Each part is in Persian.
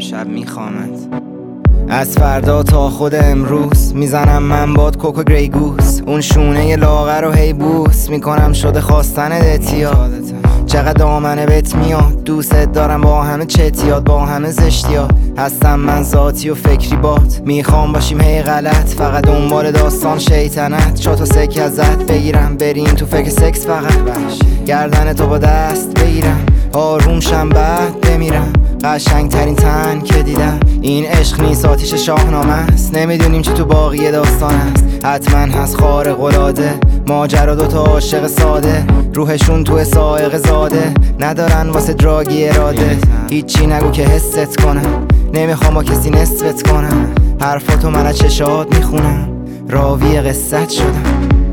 امشب میخوامت. از فردا تا خود امروز میزنم من باد کوکو گری گوس، اون شونه لاغر رو هی بوس میکنم شده خواستن اتیاد. چقدر دامنه بهت میاد، دوست دارم با همه چتیات، با همه زشتیات. هستم من ذاتی و فکری بات، میخوام باشیم هی غلط، فقط دنبال داستان شیطنت. چاتو سکه ازت بگیرم، بریم تو فکر سکس فقط. گردن تو با دست بگیرم، آروم شم بعد بمیرم. قشنگ ترین تن که دیدم، این عشق نیست آتیش شاهنامه است. نمیدونیم چی تو باقی داستان است، حتما هست خارق العاده. ماجرا دوتا عاشق ساده، روحشون تو سائق زاده. ندارن واسه دراگی اراده، هیچی نگو که حست کنم. نمیخوام با کسی نسبت کنم، حرفاتو من از چشات میخونم. راوی قصت شدم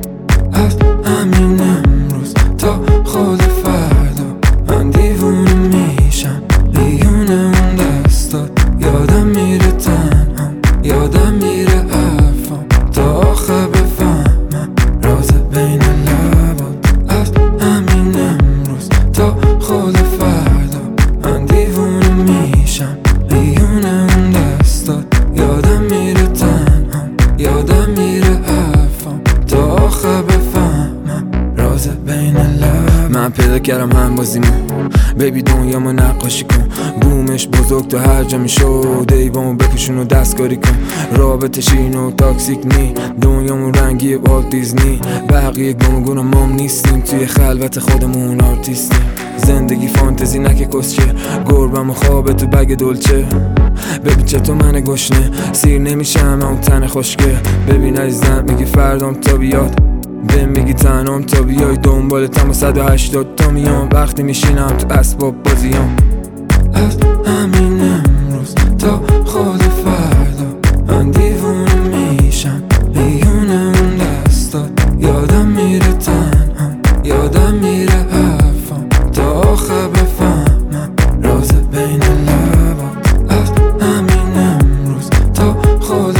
از همین امروز تا خود فردا، من دیوونه میشم بیونه اون دستات. یادم میره تنها، یادم میره حرفام، تا آخر بفهمم راز بین لبات. از همین امروز تا خود فردا، من دیوونه میشم بیونه اون دستات. یادم میره تنها، یادم میره حرفام، تا آخر بفهمم راز بین لبات. من پیدا کردم هم بازیمو، بیبی دنیامو نقاشی کن. بومش بزرگ تا هر جا میشد، ایوامو بپوشون و دستکاری کن. رابطه شیرین و تاکسیک نی، دنیامو رنگی والت دیزنی. بقیه گم مام نیستیم، توی خلوت خودمون آرتیستیم. زندگی فانتزی نکه کسچه، گربم و خوابه تو بگ دلچه. ببین چطور من گشنه سیر نمیشم اون تن خوشگه. ببین عزیزم میگی فردام تا بیاد، بهم میگی تنام تا بیای. دنبالتم و 180 تا میام، وقتی میشینم تو اسباب بازیام. از همین امروز تا خود فردا، من دیوونه میشم بیونه اون دستات. یادم میره تنها، یادم میره حرفام، تا آخر بفهمم راز بین لبات. از همین امروز تا خود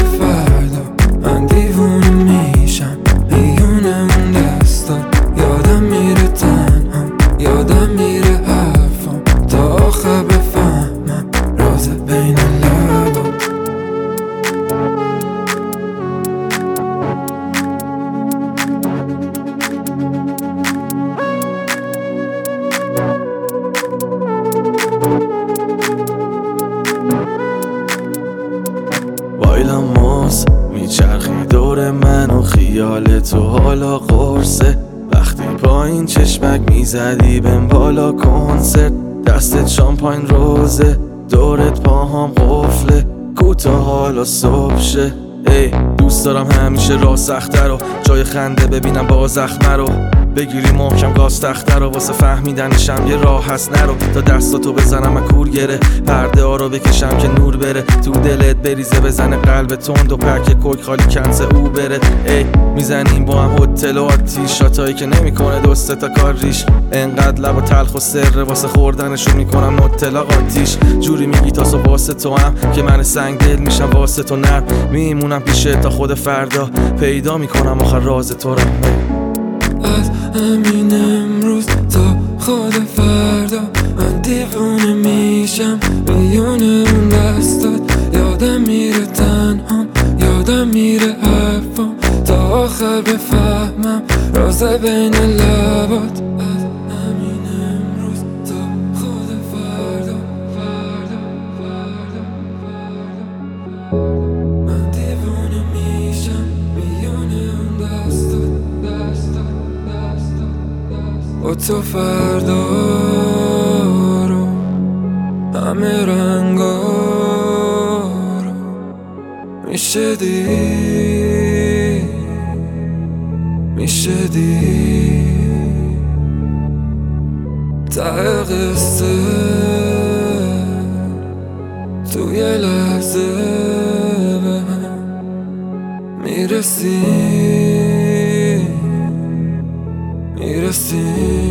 فردا، من دیوونه میشم بیونه اون دستات. یادم میره تنها، یادم میره حرفام، تا آخر بفهمم راز بین لبات. وایلم ماس میچرخی دور من و خیال تو حالا قرصه. وقتی پایین چشمک میزدی بهم بالا کنسرت. دستت شامپاین روزه، دورت پاهام قفله. کوتاه حالا صبح شه، ای دوست دارم همیشه راه سخته رو، جای خنده ببینم با زخمه رو. بگیری محکم گاز تخته رو، واسه فهمیدنشم یه راه هست نرو. تا دستاتو بزنم از کور گره، پرده ها رو بکشم که نور بره. تو دلت بریزه بزنه قلب تند و پرک کوک خالی کنز او بره. ای میزنیم با هم هتل و آتیش، شاتایی که نمیکنه دوسته تا کار ریش. انقدر لب و تلخ و سره، واسه خوردنشون میکنم نوتلا قاتیش. جوری میگی تاسو واسه تو هم که من سنگ دل میشم واسه تو نرم. میمونم پیشه تا خود فردا، پیدا میکنم آخر راز تو رو. از همین امروز تا خود فردا، من دیوونه میشم بیونه اون دستات. یادم میره تنها، یادم میره حرفام، تا آخر بفهمم راز بین لبات. از همین امروز تا خود فردا، من دیوونه میشم بیونه اون دستات. و تو فردا رو، همه رنگا رو میشه دید، میشه دید. ته قصه تو یه لحظه بهم میرسی، میرسی.